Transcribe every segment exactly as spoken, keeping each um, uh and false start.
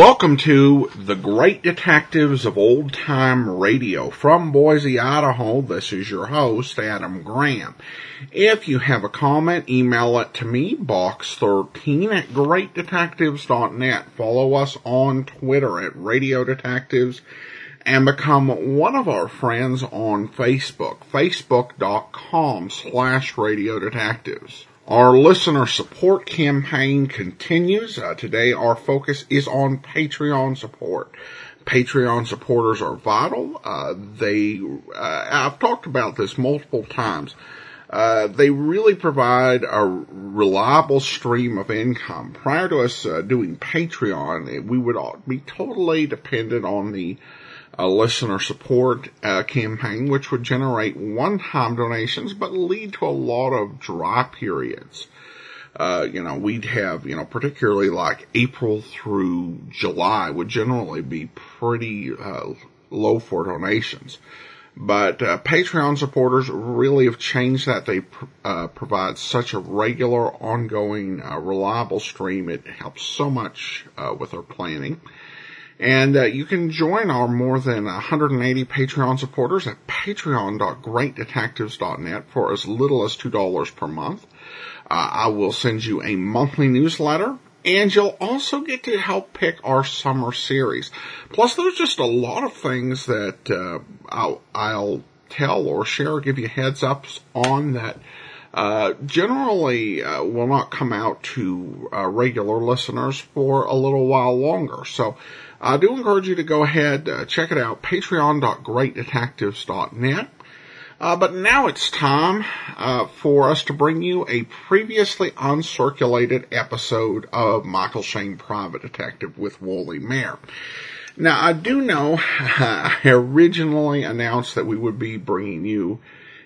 Welcome to the Great Detectives of Old Time Radio. From Boise, Idaho, this is your host, Adam Graham. If you have a comment, email it to me, box thirteen at great detectives dot net. Follow us on Twitter at Radio Detectives and become one of our friends on Facebook, facebook.com slash Radio Detectives. Our listener support campaign continues. Uh, today our focus is on Patreon support. Patreon supporters are vital. Uh, they, uh, I've talked about this multiple times. Uh, they really provide a reliable stream of income. Prior to us uh, doing Patreon, we would be totally dependent on the a listener support uh, campaign, which would generate one-time donations, but lead to a lot of dry periods. Uh, you know, we'd have, you know, particularly like April through July would generally be pretty uh, low for donations. But uh, Patreon supporters really have changed that. They pr- uh, provide such a regular, ongoing, uh, reliable stream. It helps so much uh, with our planning. And uh, you can join our more than one hundred eighty Patreon supporters at patreon dot great detectives dot net for as little as two dollars per month. Uh, I will send you a monthly newsletter, and you'll also get to help pick our summer series. Plus, there's just a lot of things that uh, I'll, I'll tell or share or give you heads ups on that Uh, generally uh, will not come out to uh, regular listeners for a little while longer. So I do encourage you to go ahead, uh, check it out, patreon dot great detectives dot net. Uh, but now it's time uh, for us to bring you a previously uncirculated episode of Michael Shayne Private Detective with Wally Maher. Now, I do know I originally announced that we would be bringing you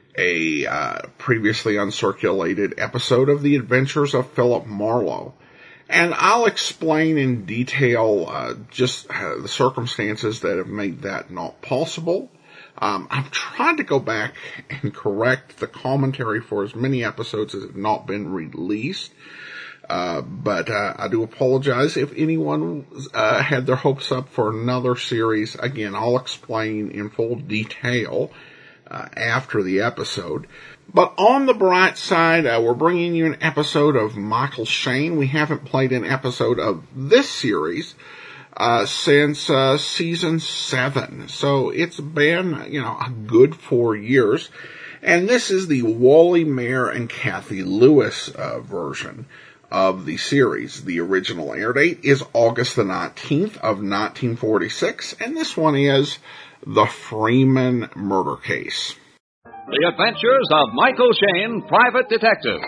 a uh, previously uncirculated episode of The Adventures of Philip Marlowe. And I'll explain in detail uh, just uh, the circumstances that have made that not possible. Um, I've tried to go back and correct the commentary for as many episodes as have not been released. Uh, but uh, I do apologize if anyone uh, had their hopes up for another series. Again, I'll explain in full detail Uh, after the episode. But on the bright side, uh, we're bringing you an episode of Michael Shayne. We haven't played an episode of this series uh, since uh, season seven. So it's been, you know, a good four years. And this is the Wally Maher and Cathy Lewis uh, version of the series. The original air date is August the nineteenth of nineteen forty-six, and this one is The Freeman Murder Case. The Adventures of Michael Shayne, Private Detective.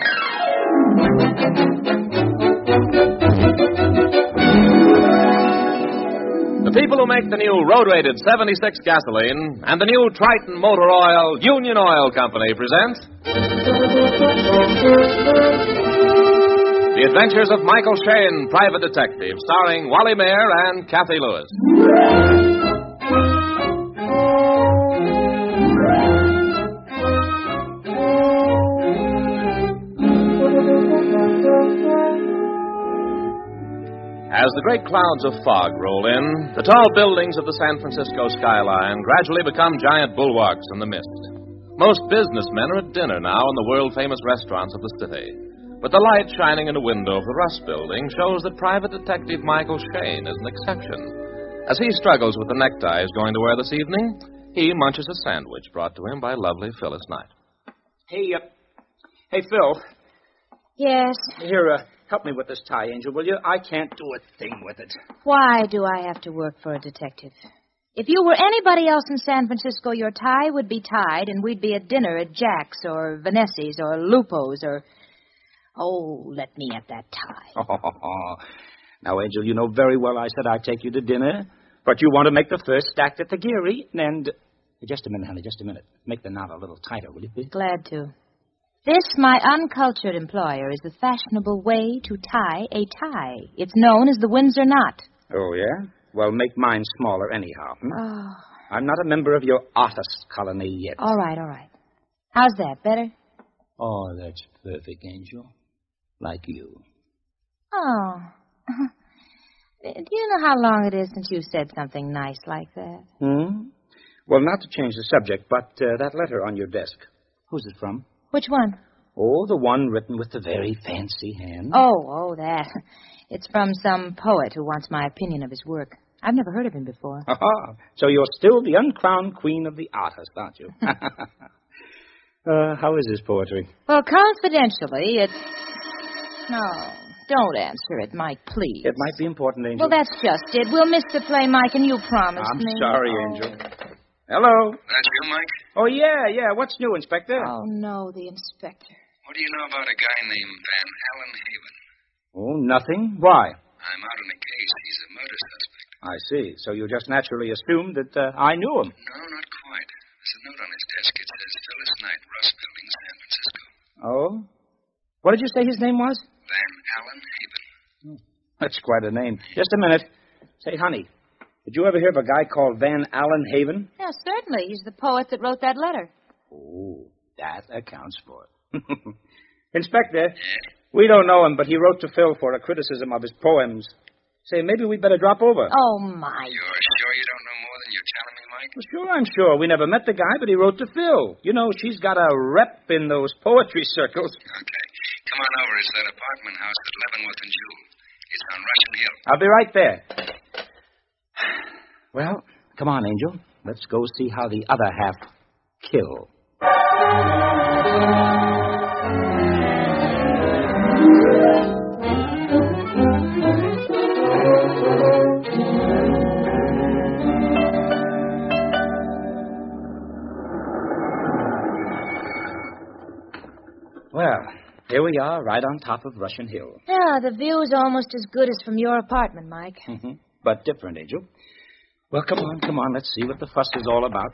The people who make the new road-rated seventy-six gasoline and the new Triton Motor Oil Union Oil Company present The Adventures of Michael Shayne, Private Detective, starring Wally Maher and Cathy Lewis. As the great clouds of fog roll in, the tall buildings of the San Francisco skyline gradually become giant bulwarks in the mist. Most businessmen are at dinner now in the world-famous restaurants of the city. But the light shining in a window of the Russ Building shows that Private Detective Michael Shayne is an exception. As he struggles with the necktie he's going to wear this evening, he munches a sandwich brought to him by lovely Phyllis Knight. Hey, uh, hey, Phil. Yes? Here, uh, help me with this tie, Angel, will you? I can't do a thing with it. Why do I have to work for a detective? If you were anybody else in San Francisco, your tie would be tied, and we'd be at dinner at Jack's or Vanessi's or Lupo's or... Oh, let me at that tie. Oh, now, Angel, you know very well I said I'd take you to dinner, but you want to make the first act at the Geary, and... Just a minute, honey, just a minute. Make the knot a little tighter, will you, please? Glad to. This, my uncultured employer, is the fashionable way to tie a tie. It's known as the Windsor knot. Oh, yeah? Well, make mine smaller anyhow. Hmm? Oh. I'm not a member of your artist colony yet. All right, all right. How's that, better? Oh, that's perfect, Angel. Like you. Oh. Uh, Do you know how long it is since you said something nice like that? Hmm? Well, not to change the subject, but uh, that letter on your desk. Who's it from? Which one? Oh, the one written with the very fancy hand. Oh, oh, that. It's from some poet who wants my opinion of his work. I've never heard of him before. Aha. So you're still the uncrowned queen of the artist, aren't you? uh, how is his poetry? Well, confidentially, it's... No, don't answer it, Mike, please. It might be important, Angel. Well, that's just it. We'll miss the play, Mike, and you promised I'm me. sorry, Oh. Angel. Hello? That's you, Mike? Oh, yeah, yeah. What's new, Inspector? Oh, no, the inspector. What do you know about a guy named Van Allen Haven? Oh, nothing. Why? I'm out on a case. He's a murder suspect. I see. So you just naturally assumed that uh, I knew him. No, not quite. There's a note on his desk. It says Phyllis Knight, Russ Building, San Francisco. Oh? What did you say his name was? Van Allen Haven. That's quite a name. Just a minute. Say, honey, did you ever hear of a guy called Van Allen Haven? Yeah, certainly. He's the poet that wrote that letter. Oh, that accounts for it. Inspector, we don't know him, but he wrote to Phil for a criticism of his poems. Say, maybe we'd better drop over. Oh, Mike. You're sure you don't know more than you're telling me, Mike? Well, sure, I'm sure. We never met the guy, but he wrote to Phil. You know, she's got a rep in those poetry circles. Okay. Come on over. It's that apartment house at Leavenworth and Jewel. It's on Russian Hill. I'll be right there. Well, come on, Angel. Let's go see how the other half kill. Well, here we are, right on top of Russian Hill. Yeah, the view's almost as good as from your apartment, Mike. Mm-hmm. But different, Angel. Well, come on, come on. Let's see what the fuss is all about.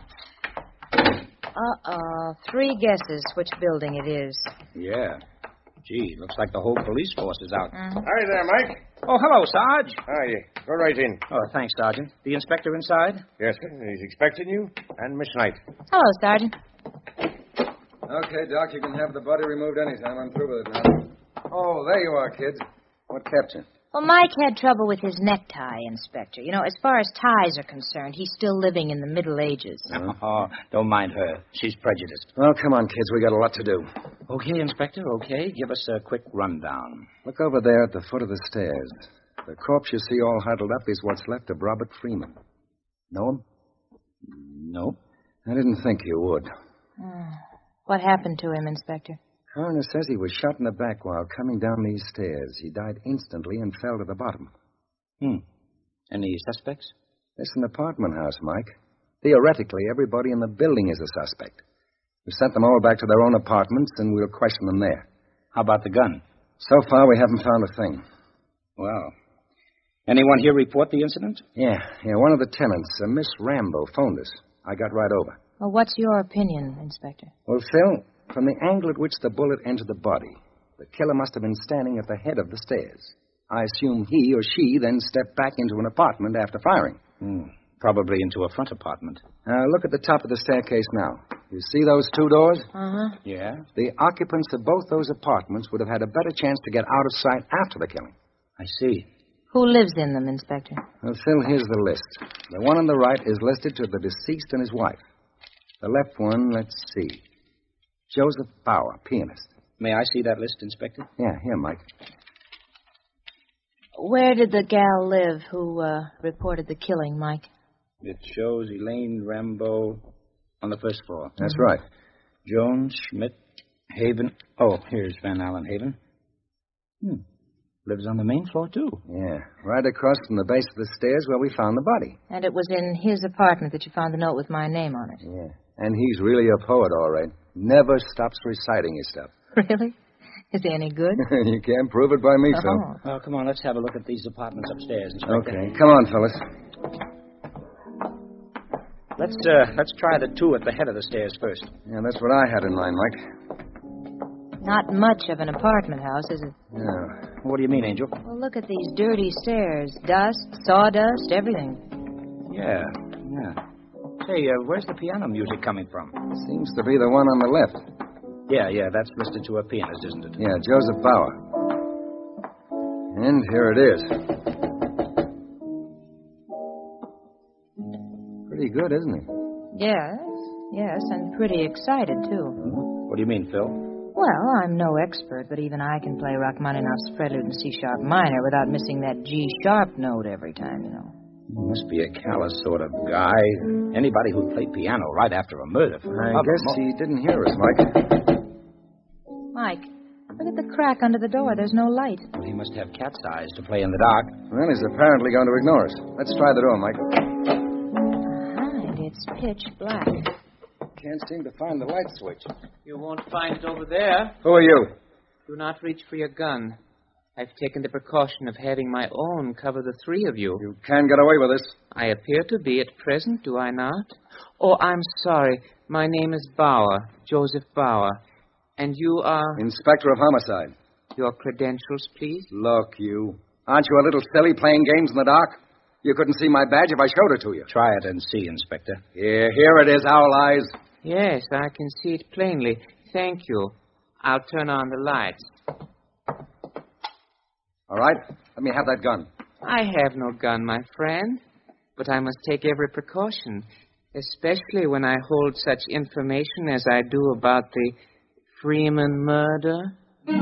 Uh-oh. Three guesses which building it is. Yeah. Gee, looks like the whole police force is out. Mm-hmm. Hi there, Mike. Oh, hello, Sarge. Hi. Go right in. Oh, thanks, Sergeant. The inspector inside? Yes, sir. He's expecting you. And Miss Knight. Hello, Sergeant. Okay, Doc, you can have the body removed anytime. I'm through with it now. Oh, there you are, kids. What kept you? Well, Mike had trouble with his necktie, Inspector. You know, as far as ties are concerned, he's still living in the Middle Ages. Oh, don't mind her. She's prejudiced. Well, come on, kids. We got a lot to do. Okay, Inspector, okay. Give us a quick rundown. Look over there at the foot of the stairs. The corpse you see all huddled up is what's left of Robert Freeman. Know him? No. I didn't think you would. Oh. What happened to him, Inspector? Coroner says he was shot in the back while coming down these stairs. He died instantly and fell to the bottom. Hmm. Any suspects? It's an apartment house, Mike. Theoretically, everybody in the building is a suspect. We sent them all back to their own apartments, and we'll question them there. How about the gun? So far, we haven't found a thing. Well, anyone here report the incident? Yeah, yeah, one of the tenants, uh, Miss Rambo, phoned us. I got right over. Well, what's your opinion, Inspector? Well, Phil, from the angle at which the bullet entered the body, the killer must have been standing at the head of the stairs. I assume he or she then stepped back into an apartment after firing. Hmm. Probably into a front apartment. Uh, look at the top of the staircase now. You see those two doors? Uh-huh. Yeah? The occupants of both those apartments would have had a better chance to get out of sight after the killing. I see. Who lives in them, Inspector? Well, Phil, here's the list. The one on the right is listed to the deceased and his wife. The left one, let's see. Joseph Bauer, pianist. May I see that list, Inspector? Yeah, here, Mike. Where did the gal live who uh, reported the killing, Mike? It shows Elaine Rambo on the first floor. That's right. Jones, Schmidt, Haven. Oh, here's Van Allen Haven. Hmm. Lives on the main floor, too. Yeah, right across from the base of the stairs where we found the body. And it was in his apartment that you found the note with my name on it. Yeah, and he's really a poet, all right. Never stops reciting his stuff. Really? Is he any good? You can't prove it by me, Phil. Oh. Well, come on, let's have a look at these apartments upstairs, Inspector. Okay, come on, fellas. Let's, uh, let's try the two at the head of the stairs first. Yeah, that's what I had in mind, Mike. Not much of an apartment house, is it? Yeah. What do you mean, Angel? Well, look at these dirty stairs. Dust, sawdust, everything. Yeah, yeah. Hey, uh, where's the piano music coming from? Seems to be the one on the left. Yeah, yeah, that's listed to a pianist, isn't it? Yeah, Joseph Bauer. And here it is. Pretty good, isn't he? Yes, yes, and pretty excited, too. What do you mean, Phil? Well, I'm no expert, but even I can play Rachmaninoff's Prelude in C-sharp minor without missing that G-sharp note every time, you know. He must be a callous sort of guy. Anybody who'd play piano right after a murder. I guess he didn't hear us, Mike. Mike, look at the crack under the door. There's no light. Well, he must have cat's eyes to play in the dark. Well, he's apparently going to ignore us. Let's try the door, Mike. Hide, it's pitch black. Can't seem to find the light switch. You won't find it over there. Who are you? Do not reach for your gun. I've taken the precaution of having my own cover the three of you. You can get away with this. I appear to be at present, do I not? Oh, I'm sorry. My name is Bauer, Joseph Bauer. And you are... Inspector of Homicide. Your credentials, please? Look, you. Aren't you a little silly playing games in the dark? You couldn't see my badge if I showed it to you. Try it and see, Inspector. Here, here it is, Owl Eyes. Yes, I can see it plainly. Thank you. I'll turn on the lights. All right. Let me have that gun. I have no gun, my friend. But I must take every precaution, especially when I hold such information as I do about the Freeman murder.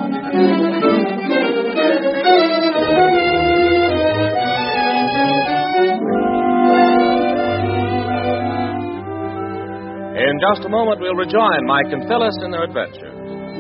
In just a moment, we'll rejoin Mike and Phyllis in their adventure.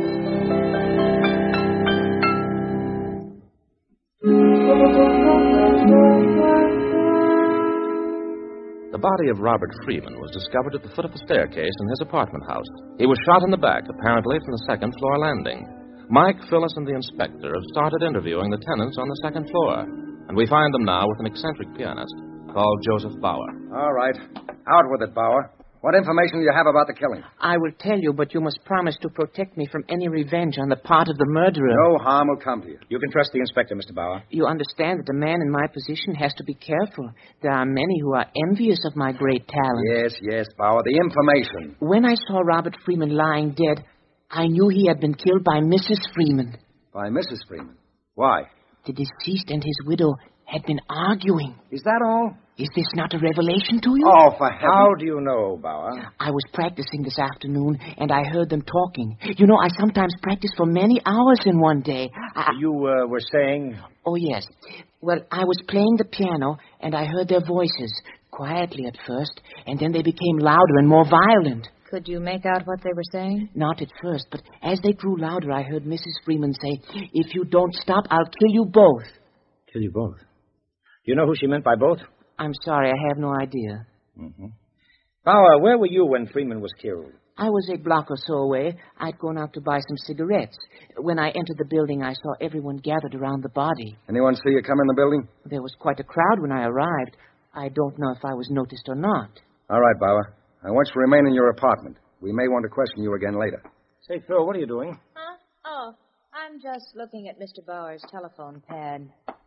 The body of Robert Freeman was discovered at the foot of a staircase in his apartment house. He was shot in the back, apparently from the second floor landing. Mike, Phyllis, and the inspector have started interviewing the tenants on the second floor, and we find them now with an eccentric pianist called Joseph Bauer. All right. Out with it, Bauer. What information do you have about the killing? I will tell you, but you must promise to protect me from any revenge on the part of the murderer. No harm will come to you. You can trust the inspector, Mister Bauer. You understand that a man in my position has to be careful. There are many who are envious of my great talent. Yes, yes, Bauer. The information. When I saw Robert Freeman lying dead, I knew he had been killed by Missus Freeman. By Missus Freeman? Why? The deceased and his widow had been arguing. Is that all? Is this not a revelation to you? Oh, for heaven. How do you know, Bauer? I was practicing this afternoon, and I heard them talking. You know, I sometimes practice for many hours in one day. I... You uh, were saying... Oh, yes. Well, I was playing the piano, and I heard their voices, quietly at first, and then they became louder and more violent. Could you make out what they were saying? Not at first, but as they grew louder, I heard Missus Freeman say, "If you don't stop, I'll kill you both." Kill you both? Do you know who she meant by both? I'm sorry, I have no idea. Mm-hmm. Bauer, where were you when Freeman was killed? I was a block or so away. I'd gone out to buy some cigarettes. When I entered the building, I saw everyone gathered around the body. Anyone see you come in the building? There was quite a crowd when I arrived. I don't know if I was noticed or not. All right, Bauer. I want you to remain in your apartment. We may want to question you again later. Say, Phil, what are you doing? Huh? Oh, I'm just looking at Mister Bauer's telephone pad.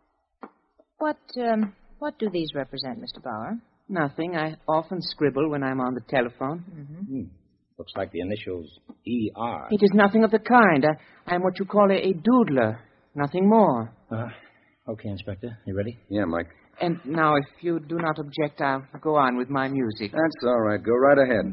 What, um, what do these represent, Mister Bauer? Nothing. I often scribble when I'm on the telephone. Mm-hmm. Hmm. Looks like the initials E R. It is nothing of the kind. I, I'm what you call a, a doodler. Nothing more. Uh, okay, Inspector. You ready? Yeah, Mike. And now, if you do not object, I'll go on with my music. That's all right. Go right ahead.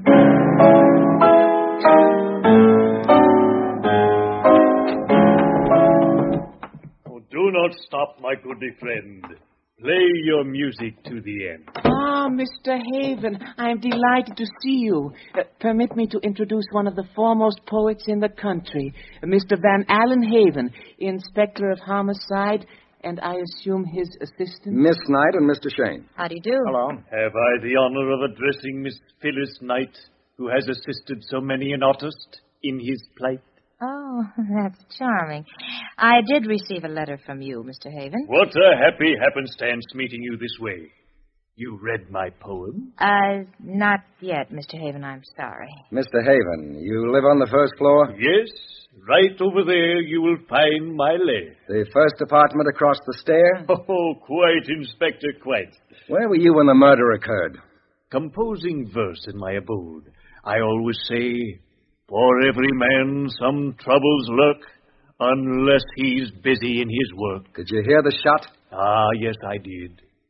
Oh, do not stop, my goodly friend. Play your music to the end. Ah, Mister Haven, I am delighted to see you. Uh, permit me to introduce one of the foremost poets in the country, uh, Mister Van Allen Haven, Inspector of Homicide, and I assume his assistant. Miss Knight and Mister Shane. How do you do? Hello. Have I the honor of addressing Miss Phyllis Knight, who has assisted so many an artist in his plight? Oh, that's charming. I did receive a letter from you, Mister Haven. What a happy happenstance meeting you this way. You read my poem? Uh, not yet, Mister Haven, I'm sorry. Mister Haven, you live on the first floor? Yes. Right over there you will find my lair. The first apartment across the stair? Oh, quite, Inspector, quite. Where were you when the murder occurred? Composing verse in my abode. I always say, for every man some troubles lurk, unless he's busy in his work. Did you hear the shot? Ah, yes, I did.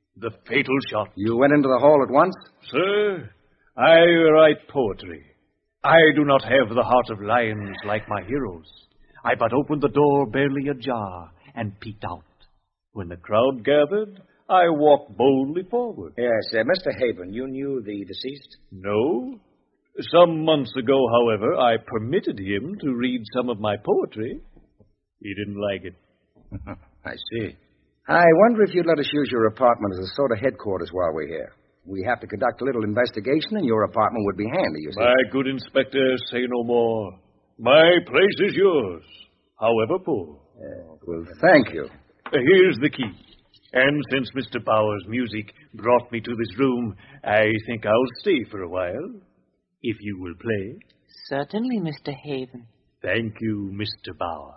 The fatal shot. You went into the hall at once? Sir, I write poetry. I do not have the heart of lions like my heroes. I but opened the door barely ajar and peeked out. When the crowd gathered, I walked boldly forward. Yes, uh, Mister Haven, you knew the deceased? No. Some months ago, however, I permitted him to read some of my poetry. He didn't like it. I see. I wonder if you'd let us use your apartment as a sort of headquarters while we're here. We have to conduct a little investigation, and your apartment would be handy, you see. My good inspector, say no more. My place is yours, however poor. Uh, well, thank you. Here's the key. And since Mister Bauer's music brought me to this room, I think I'll stay for a while, if you will play. Certainly, Mister Haven. Thank you, Mister Bauer.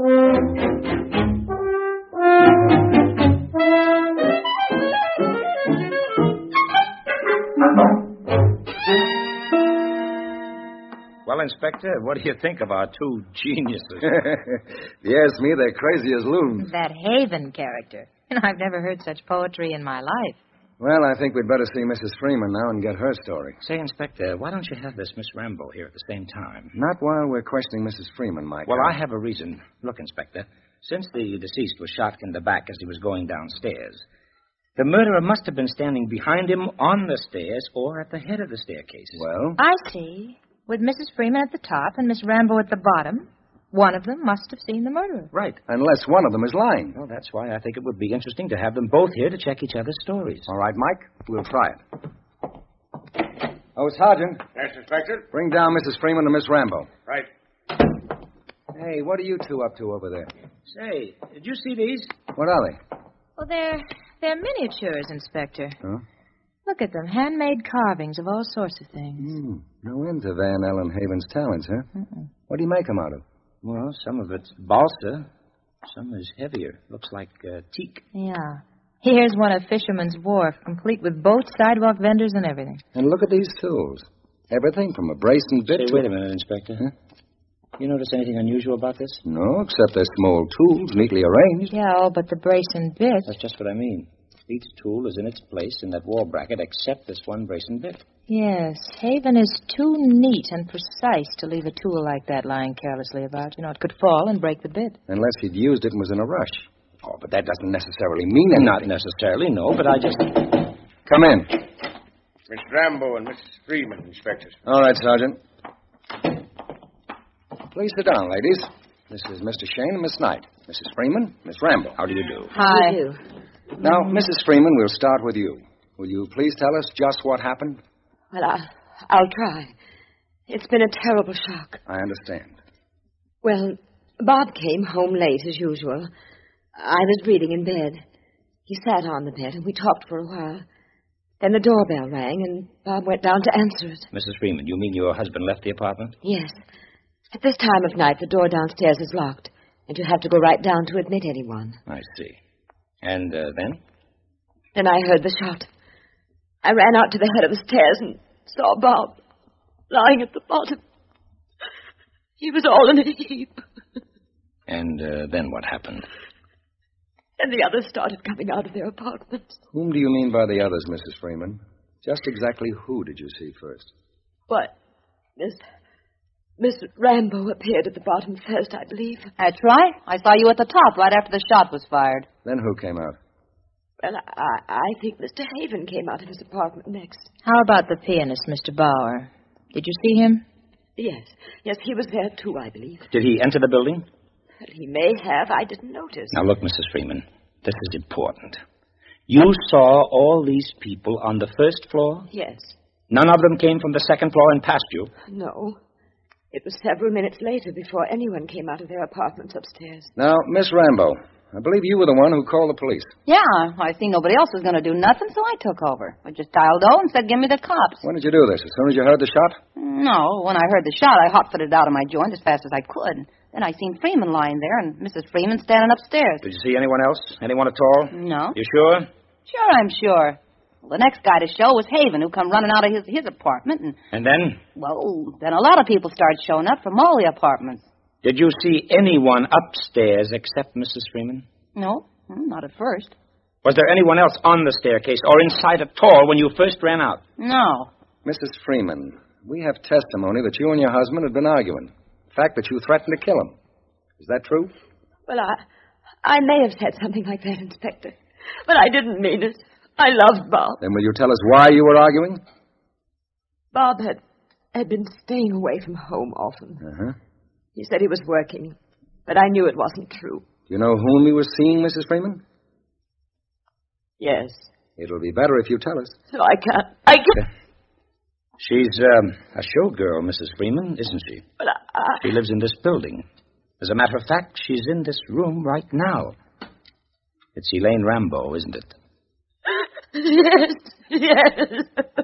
Well, Inspector, what do you think of our two geniuses? Yes, me, they're crazy as loons. That Haven character. I've never heard such poetry in my life. Well, I think we'd better see Missus Freeman now and get her story. Say, Inspector, why don't you have this Miss Rambo here at the same time? Not while we're questioning Missus Freeman, Mike. Well, I have a reason. Look, Inspector, since the deceased was shot in the back as he was going downstairs, the murderer must have been standing behind him on the stairs or at the head of the staircase. Well? I see. With Missus Freeman at the top and Miss Rambo at the bottom, one of them must have seen the murderer. Right. Unless one of them is lying. Well, that's why I think it would be interesting to have them both here to check each other's stories. All right, Mike, we'll try it. Oh, Sergeant. Yes, Inspector? Bring down Missus Freeman and Miss Rambo. Right. Hey, what are you two up to over there? Say, did you see these? What are they? Well, they're, they're miniatures, Inspector. Huh? Look at them, handmade carvings of all sorts of things. Mm, no end to Van Allen Haven's talents, huh? Mm-mm. What do you make them out of? Well, some of it's balsa. Some is heavier. Looks like uh, teak. Yeah. Here's one of Fisherman's Wharf, complete with boats, sidewalk vendors, and everything. And look at these tools. Everything from a brace and bit Say, to... wait a minute, Inspector. Huh? You notice anything unusual about this? No, except they're small tools, neatly arranged. Yeah, all but the brace and bit. That's just what I mean. Each tool is in its place in that wall bracket except this one brace and bit. Yes, Haven is too neat and precise to leave a tool like that lying carelessly about. You know, it could fall and break the bit. Unless he'd used it and was in a rush. Oh, but that doesn't necessarily mean anything. Not necessarily, no, but I just... Come in. Miss Rambo and Missus Freeman, Inspector. All right, Sergeant. Please sit down, ladies. This is Mister Shane and Miss Knight. Missus Freeman, Miss Rambo. How do you do? Hi. Now, Missus Freeman, we'll start with you. Will you please tell us just what happened? Well, I, I'll try. It's been a terrible shock. I understand. Well, Bob came home late, as usual. I was reading in bed. He sat on the bed, and we talked for a while. Then the doorbell rang, and Bob went down to answer it. Missus Freeman, you mean your husband left the apartment? Yes. At this time of night, the door downstairs is locked, and you have to go right down to admit anyone. I see. And uh, then? Then I heard the shot. I ran out to the head of the stairs and saw Bob lying at the bottom. He was all in a heap. And uh, then what happened? And the others started coming out of their apartments. Whom do you mean by the others, Missus Freeman? Just exactly who did you see first? What? Miss... Miss Rambo appeared at the bottom first, I believe. That's right. I saw you at the top right after the shot was fired. Then who came out? Well, I, I think Mister Haven came out of his apartment next. How about the pianist, Mister Bauer? Did you see him? Yes. Yes, he was there, too, I believe. Did he enter the building? Well, he may have. I didn't notice. Now, look, Missus Freeman, this is important. You saw all these people on the first floor? Yes. None of them came from the second floor and past you? No. It was several minutes later before anyone came out of their apartments upstairs. Now, Miss Rambo, I believe you were the one who called the police. Yeah, I seen nobody else was going to do nothing, so I took over. I just dialed O and said, give me the cops. When did you do this? As soon as you heard the shot? No, when I heard the shot, I hot-footed out of my joint as fast as I could. Then I seen Freeman lying there and Missus Freeman standing upstairs. Did you see anyone else? Anyone at all? No. You sure? Sure, I'm sure. Well, the next guy to show was Haven, who come running out of his, his apartment. And, and then? Well, then a lot of people started showing up from all the apartments. Did you see anyone upstairs except Missus Freeman? No, not at first. Was there anyone else on the staircase or inside at all when you first ran out? No. Missus Freeman, we have testimony that you and your husband had been arguing. In fact, that you threatened to kill him. Is that true? Well, I, I may have said something like that, Inspector. But I didn't mean it. I loved Bob. Then will you tell us why you were arguing? Bob had, had been staying away from home often. Uh-huh. He said he was working, but I knew it wasn't true. Do you know whom he was seeing, Missus Freeman? Yes. It'll be better if you tell us. No, I can't. I can't. She's um, a showgirl, Missus Freeman, isn't she? But I, I... She lives in this building. As a matter of fact, she's in this room right now. It's Elaine Rambo, isn't it? Yes, yes.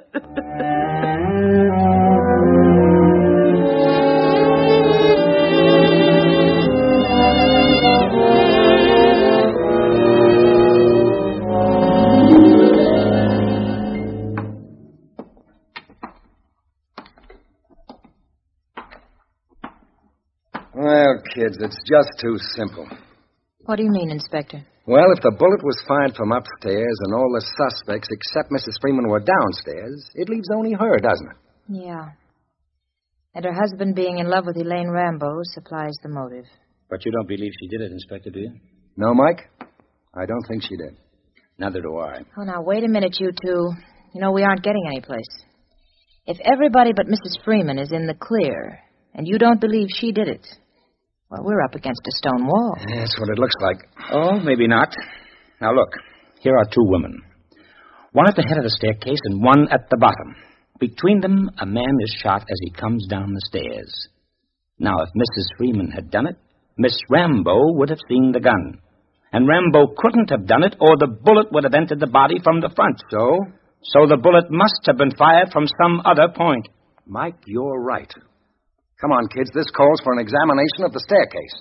Well, kids, it's just too simple. What do you mean, Inspector? Well, if the bullet was fired from upstairs and all the suspects except Missus Freeman were downstairs, it leaves only her, doesn't it? Yeah. And her husband being in love with Elaine Rambo supplies the motive. But you don't believe she did it, Inspector, do you? No, Mike? I don't think she did. Neither do I. Oh, now, wait a minute, you two. You know, we aren't getting anyplace. If everybody but Missus Freeman is in the clear, and you don't believe she did it, well, we're up against a stone wall. That's what it looks like. Oh, maybe not. Now, look. Here are two women. One at the head of the staircase and one at the bottom. Between them, a man is shot as he comes down the stairs. Now, if Missus Freeman had done it, Miss Rambo would have seen the gun. And Rambo couldn't have done it, or the bullet would have entered the body from the front. So? So the bullet must have been fired from some other point. Mike, you're right. Come on, kids. This calls for an examination of the staircase.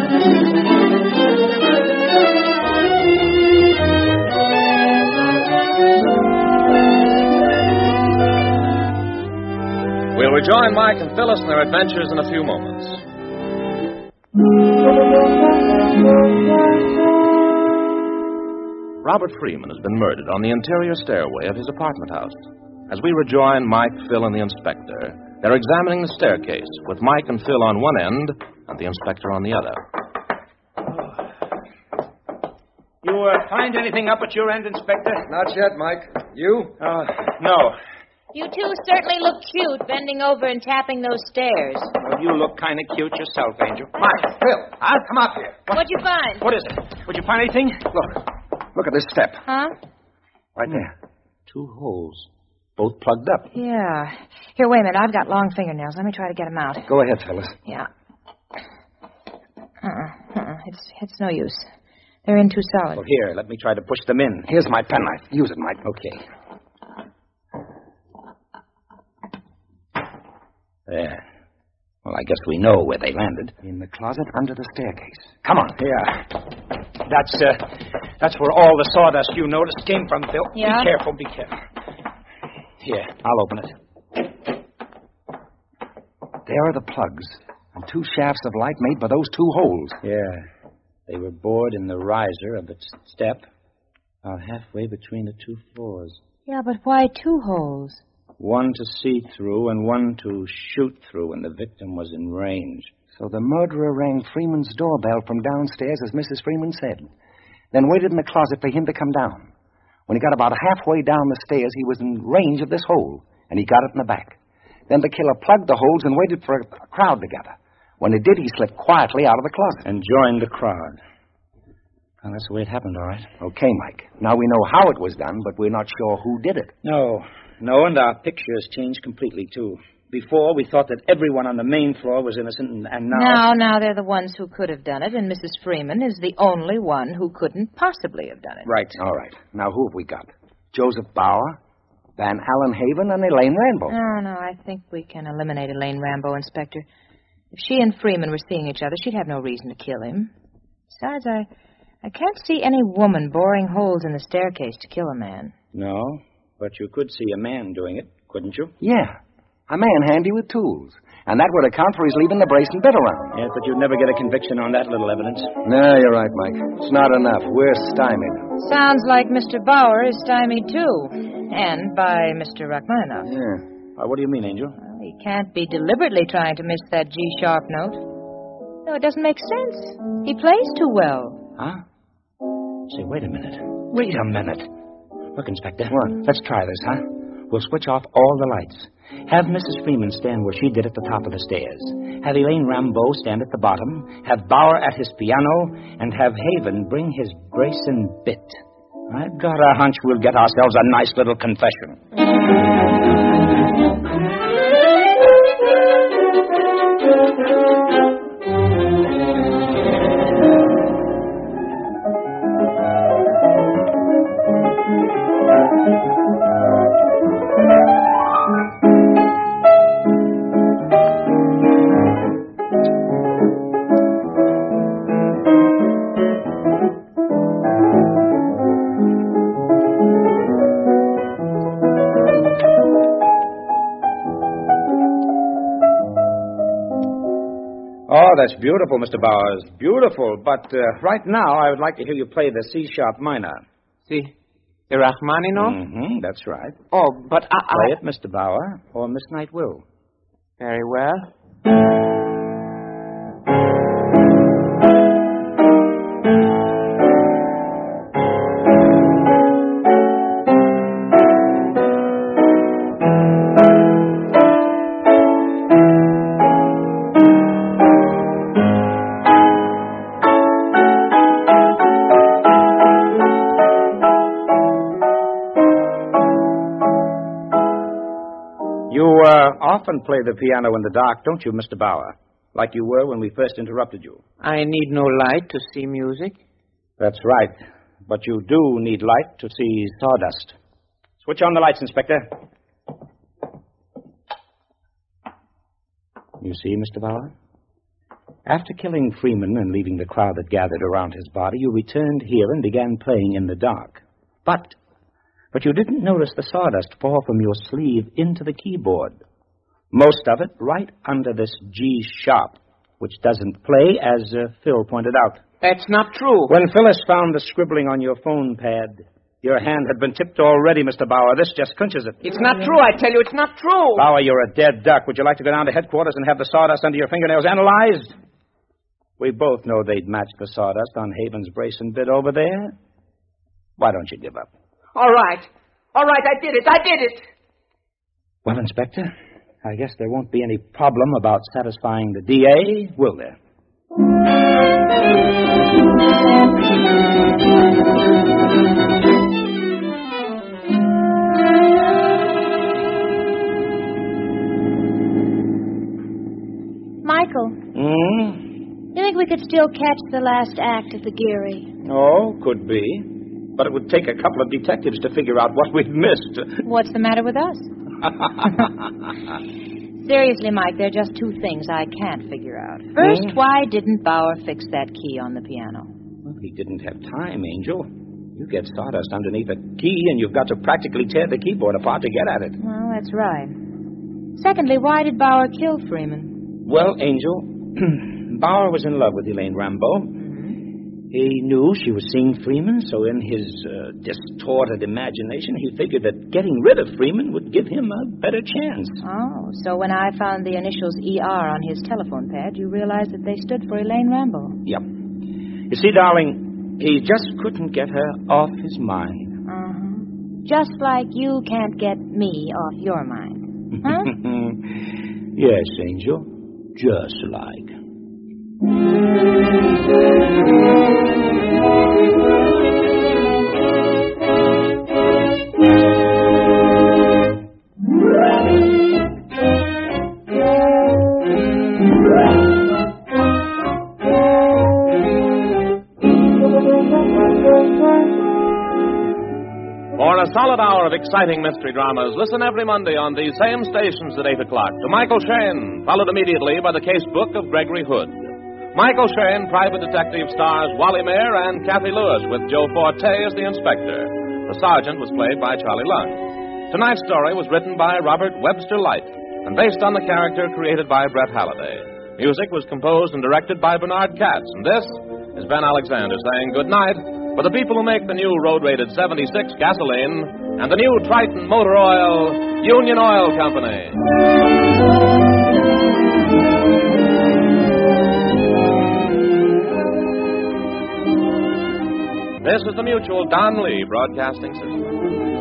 We'll rejoin Mike and Phyllis in their adventures in a few moments. Robert Freeman has been murdered on the interior stairway of his apartment house. As we rejoin Mike, Phil, and the inspector, they're examining the staircase, with Mike and Phil on one end and the inspector on the other. You uh, find anything up at your end, Inspector? Not yet, Mike. You? Uh, no. You two certainly look cute, bending over and tapping those stairs. Well, you look kind of cute yourself, Angel. Mike, Phil, I'll come up here. What? What'd you find? What is it? Would you find anything? Look. Look at this step. Huh? Right there. Two holes. Both plugged up. Yeah. Here, wait a minute. I've got long fingernails. Let me try to get them out. Go ahead, Phyllis. Yeah. Uh-uh. Uh-uh. It's, it's no use. They're in too solid. Well, here, let me try to push them in. Here's my penknife. Use it, Mike. Okay. There. Well, I guess we know where they landed. In the closet under the staircase. Come on. Yeah. That's, uh, that's where all the sawdust you noticed came from, Phil. Yeah? Be careful, be careful. Here, I'll open it. There are the plugs and two shafts of light made by those two holes. Yeah. They were bored in the riser of the step, about halfway between the two floors. Yeah, but why two holes? One to see through and one to shoot through when the victim was in range. So the murderer rang Freeman's doorbell from downstairs, as Missus Freeman said, then waited in the closet for him to come down. When he got about halfway down the stairs, he was in range of this hole, and he got it in the back. Then the killer plugged the holes and waited for a crowd to gather. When it did, he slipped quietly out of the closet. And joined the crowd. Well, that's the way it happened, all right. Okay, Mike. Now we know how it was done, but we're not sure who did it. No. No, and our picture has changed completely, too. Before, we thought that everyone on the main floor was innocent, and, and now... Now, now they're the ones who could have done it, and Missus Freeman is the only one who couldn't possibly have done it. Right. All right. Now, who have we got? Joseph Bauer, Van Allen Haven, and Elaine Rambo. No, no, I think we can eliminate Elaine Rambo, Inspector. If she and Freeman were seeing each other, she'd have no reason to kill him. Besides, I, I can't see any woman boring holes in the staircase to kill a man. No, but you could see a man doing it, couldn't you? Yeah. A man handy with tools. And that would account for his leaving the brace and bit around. Yes, but you'd never get a conviction on that little evidence. No, you're right, Mike. It's not enough. We're stymied. Sounds like Mister Bauer is stymied, too. And by Mister Rachmaninoff. Yeah. Uh, what do you mean, Angel? Well, he can't be deliberately trying to miss that G-sharp note. No, it doesn't make sense. He plays too well. Huh? Say, wait a minute. Wait a minute. Look, Inspector. What? Let's try this, huh? We'll switch off all the lights. Have Missus Freeman stand where she did at the top of the stairs. Have Elaine Rambeau stand at the bottom. Have Bauer at his piano. And have Haven bring his brace and bit. I've got a hunch we'll get ourselves a nice little confession. Oh, that's beautiful, Mister Bowers. Beautiful. But uh, right now, I would like to hear you play the C-sharp minor. See? The Rachmaninoff? Mm-hmm, that's right. Oh, but I... I... Play it, Mister Bauer, or Miss Knight will. Very well. Often play the piano in the dark, don't you, Mister Bauer? Like you were when we first interrupted you. I need no light to see music. That's right. But you do need light to see sawdust. Switch on the lights, Inspector. You see, Mister Bauer? After killing Freeman and leaving the crowd that gathered around his body, you returned here and began playing in the dark. But, but you didn't notice the sawdust fall from your sleeve into the keyboard. Most of it right under this G-sharp, which doesn't play, as uh, Phil pointed out. That's not true. When Phyllis found the scribbling on your phone pad, your hand had been tipped already, Mister Bauer. This just clinches it. It's not true, I tell you. It's not true. Bauer, you're a dead duck. Would you like to go down to headquarters and have the sawdust under your fingernails analyzed? We both know they'd match the sawdust on Haven's brace and bit over there. Why don't you give up? All right. All right, I did it. I did it. Well, Inspector, I guess there won't be any problem about satisfying the D A, will there? Michael. Hmm? You think we could still catch the last act of the Geary? Oh, could be. But it would take a couple of detectives to figure out what we've missed. What's the matter with us? Seriously, Mike, there are just two things I can't figure out. First, hmm? why didn't Bauer fix that key on the piano? Well, he didn't have time, Angel. You get sawdust underneath a key, and you've got to practically tear the keyboard apart to get at it. Well, that's right. Secondly, why did Bauer kill Freeman? Well, Angel, Bauer was in love with Elaine Rambeau. He knew she was seeing Freeman, so in his uh, distorted imagination, he figured that getting rid of Freeman would give him a better chance. Oh, so when I found the initials E R on his telephone pad, you realized that they stood for Elaine Rambeau. Yep. You see, darling, he just couldn't get her off his mind. Uh-huh. Just like you can't get me off your mind. Huh? Yes, Angel. Just like. For a solid hour of exciting mystery dramas, listen every Monday on these same stations at eight o'clock to Michael Shayne, followed immediately by the case book of Gregory Hood. Michael Shayne, Private Detective, stars Wally Mayer and Kathy Lewis, with Joe Forte as the inspector. The sergeant was played by Charlie Lund. Tonight's story was written by Robert Webster Light. and based on the character created by Brett Halliday. Music was composed and directed by Bernard Katz, and this is Ben Alexander saying good night for the people who make the new road-rated seventy-six gasoline and the new Triton motor oil, Union Oil Company. This is the Mutual Don Lee Broadcasting System.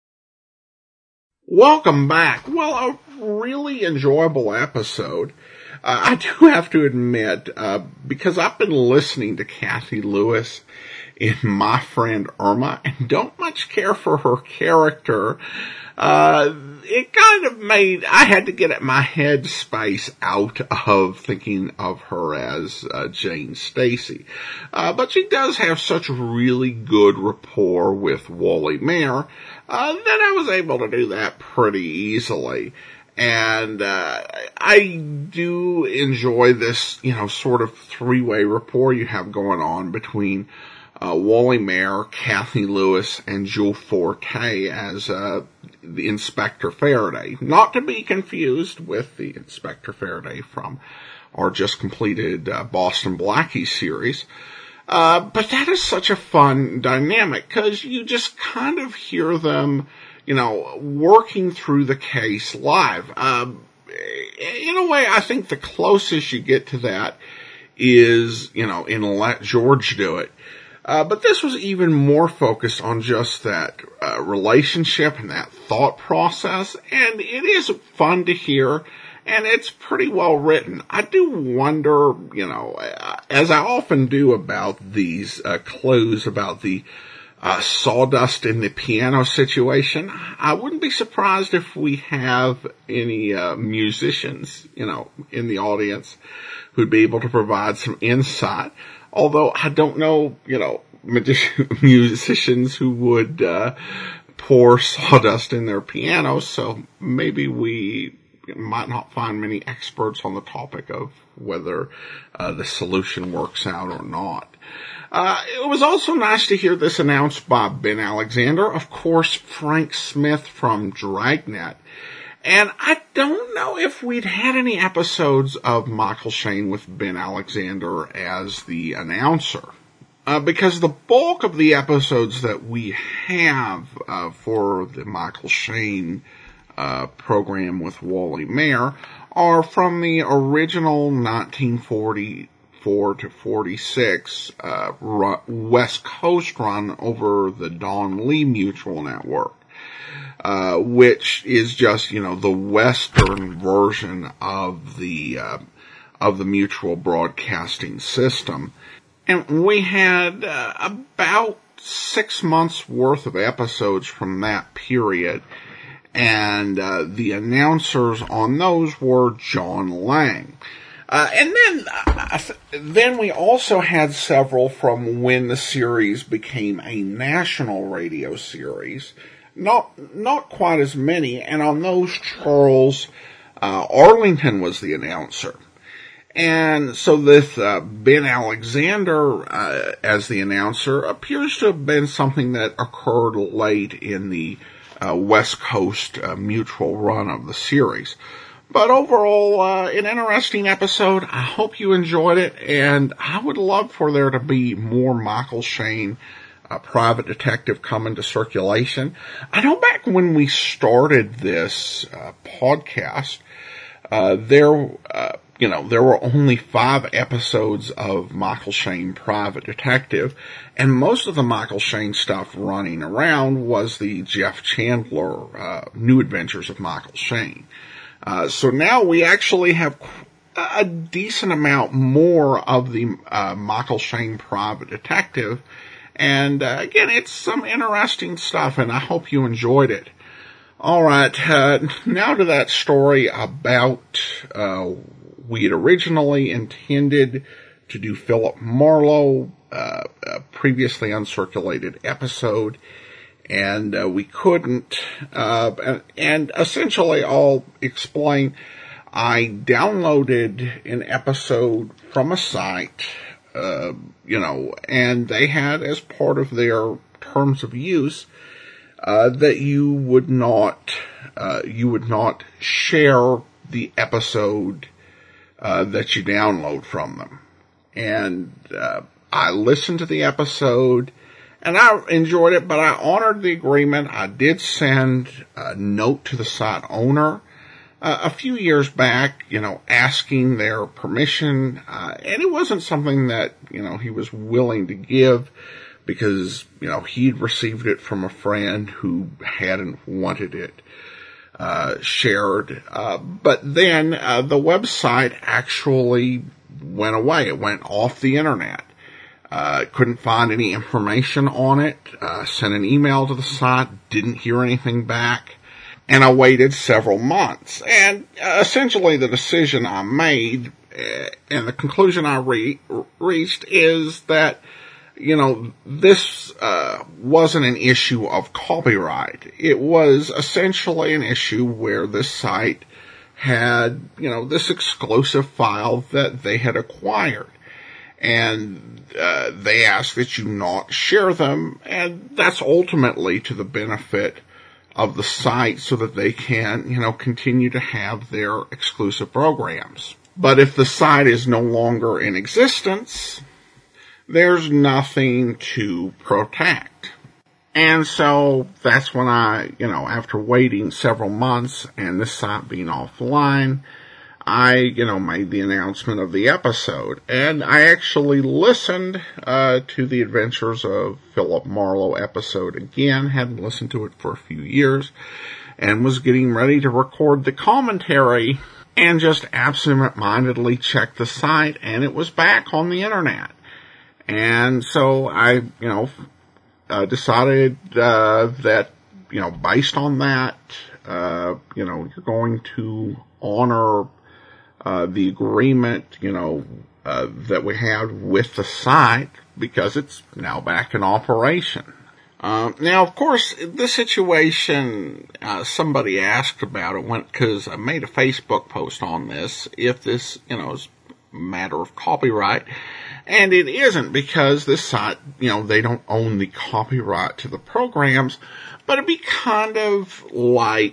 Welcome back. Well, a really enjoyable episode. Uh, I do have to admit, uh, because I've been listening to Cathy Lewis in My Friend Irma and don't much care for her character, uh, it kind of made, I had to get my head space out of thinking of her as uh, Jane Stacy. Uh, but she does have such really good rapport with Wally Maher uh, that I was able to do that pretty easily. And uh I do enjoy this, you know, sort of three-way rapport you have going on between uh Wally Maher, Cathy Lewis, and Jewel Forte as uh the Inspector Faraday. Not to be confused with the Inspector Faraday from our just completed uh, Boston Blackie series. Uh but that is such a fun dynamic, because you just kind of hear them, you know, working through the case live. Um, in a way, I think the closest you get to that is, you know, in Let George Do It. Uh, but this was even more focused on just that uh, relationship and that thought process. And it is fun to hear, and it's pretty well written. I do wonder, you know, as I often do about these uh, clues about the Uh, sawdust in the piano situation, I wouldn't be surprised if we have any uh, musicians, you know, in the audience who'd be able to provide some insight. Although I don't know, you know, magi- musicians who would uh, pour sawdust in their pianos, so maybe we might not find many experts on the topic of whether uh, the solution works out or not. Uh, it was also nice to hear this announced by Ben Alexander, of course, Frank Smith from Dragnet. And I don't know if we'd had any episodes of Michael Shayne with Ben Alexander as the announcer. Uh, because the bulk of the episodes that we have uh, for the Michael Shayne uh, program with Wally Maher are from the original nineteen forty-four to forty-six uh, West Coast run over the Don Lee Mutual Network, uh, which is just, you know, the Western version of the uh, of the Mutual Broadcasting System. And we had uh, about six months worth of episodes from that period. And uh, the announcers on those were John Lang. Uh, and then, uh, then we also had several from when the series became a national radio series. Not, not quite as many. And on those, Charles uh, Arlington was the announcer. And so this uh, Ben Alexander uh, as the announcer appears to have been something that occurred late in the uh, West Coast uh, Mutual run of the series. But overall, uh, an interesting episode. I hope you enjoyed it, and I would love for there to be more Michael Shayne uh, Private Detective come into circulation. I know back when we started this uh, podcast, uh, there... Uh, You know, there were only five episodes of Michael Shayne Private Detective, and most of the Michael Shayne stuff running around was the Jeff Chandler uh, New Adventures of Michael Shayne. Uh, so now we actually have a decent amount more of the uh, Michael Shayne Private Detective, and uh, again, it's some interesting stuff, and I hope you enjoyed it. All right, uh, now to that story about uh we had originally intended to do Philip Marlowe, uh, a previously uncirculated episode, and uh, we couldn't. Uh, and, and essentially, I'll explain. I downloaded an episode from a site, uh, you know, and they had as part of their terms of use uh, that you would not, uh, you would not share the episode uh, that you download from them. And uh, I listened to the episode, and I enjoyed it, but I honored the agreement. I did send a note to the site owner uh, a few years back, you know, asking their permission, uh, and it wasn't something that, you know, he was willing to give, because, you know, he'd received it from a friend who hadn't wanted it uh, shared. Uh, but then uh, the website actually went away. It went off the internet. Uh, couldn't find any information on it. Uh, sent an email to the site, didn't hear anything back. And I waited several months. And uh, essentially the decision I made uh, and the conclusion I re- reached is that, you know, this uh wasn't an issue of copyright. It was essentially an issue where this site had, you know, this exclusive file that they had acquired. And uh they asked that you not share them, and that's ultimately to the benefit of the site so that they can, you know, continue to have their exclusive programs. But if the site is no longer in existence, there's nothing to protect. And so that's when I, you know, after waiting several months and this site being offline, I, you know, made the announcement of the episode. And I actually listened uh to the Adventures of Philip Marlowe episode again. Hadn't listened to it for a few years, and was getting ready to record the commentary, and just absent-mindedly checked the site, and it was back on the internet. And so I, you know, uh, decided uh, that, you know, based on that, uh, you know, you're going to honor uh, the agreement, you know, uh, that we had with the site, because it's now back in operation. Uh, now, of course, this situation, uh, somebody asked about it, when, because I made a Facebook post on this, if this, you know, is a matter of copyright. And it isn't, because this site, you know, they don't own the copyright to the programs, but it'd be kind of like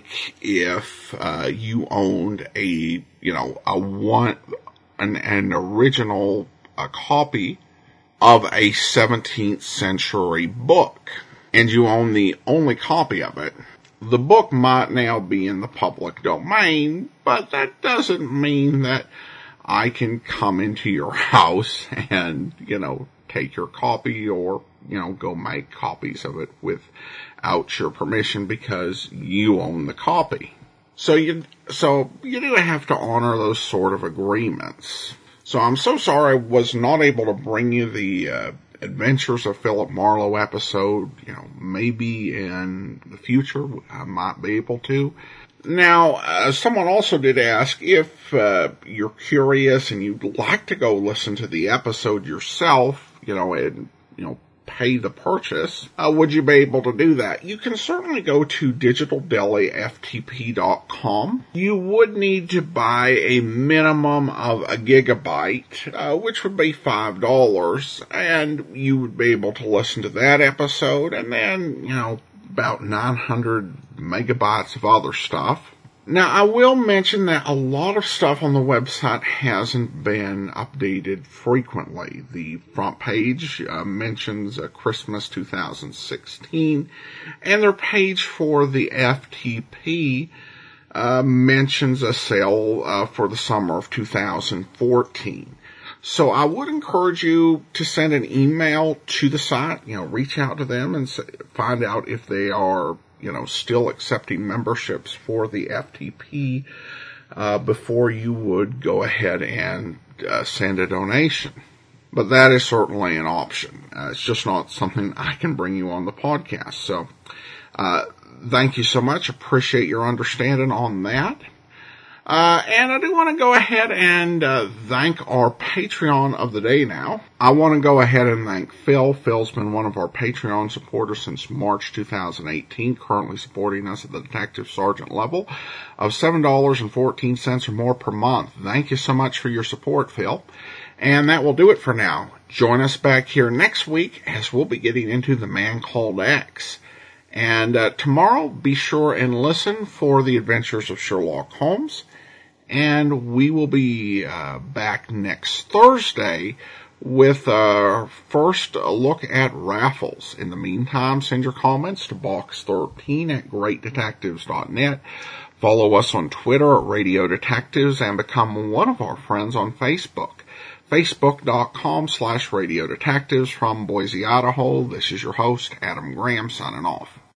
if uh, you owned a, you know, a one, an, an original a copy of a seventeenth century book, and you own the only copy of it. The book might now be in the public domain, but that doesn't mean that I can come into your house and, you know, take your copy, or, you know, go make copies of it without your permission, because you own the copy. So you, so you do have to honor those sort of agreements. So I'm so sorry I was not able to bring you the, uh, Adventures of Philip Marlowe episode. You know, maybe in the future I might be able to. Now, uh, someone also did ask if uh, you're curious and you'd like to go listen to the episode yourself, you know, and, you know, pay the purchase, uh, would you be able to do that? You can certainly go to digital deli f t p dot com. You would need to buy a minimum of a gigabyte, uh, which would be five dollars, and you would be able to listen to that episode, and then, you know, about nine hundred megabytes of other stuff. Now, I will mention that a lot of stuff on the website hasn't been updated frequently. The front page uh, mentions uh, Christmas two thousand sixteen, and their page for the F T P uh, mentions a sale uh, for the summer of two thousand fourteen. So I would encourage you to send an email to the site, you know, reach out to them and say, find out if they are, you know, still accepting memberships for the F T P, uh, before you would go ahead and uh, send a donation. But that is certainly an option. Uh, it's just not something I can bring you on the podcast. So, uh, thank you so much. Appreciate your understanding on that. Uh, and I do want to go ahead and uh, thank our Patreon of the day now. I want to go ahead and thank Phil. Phil's been one of our Patreon supporters since March two thousand eighteen, currently supporting us at the Detective Sergeant level of seven dollars and fourteen cents or more per month. Thank you so much for your support, Phil. And that will do it for now. Join us back here next week as we'll be getting into The Man Called X. And uh, tomorrow, be sure and listen for The Adventures of Sherlock Holmes. And we will be uh, back next Thursday with our first look at raffles. In the meantime, send your comments to box thirteen at great detectives dot net. Follow us on Twitter at Radio Detectives and become one of our friends on Facebook. Facebook.com slash Radio Detectives. From Boise, Idaho, this is your host, Adam Graham, signing off.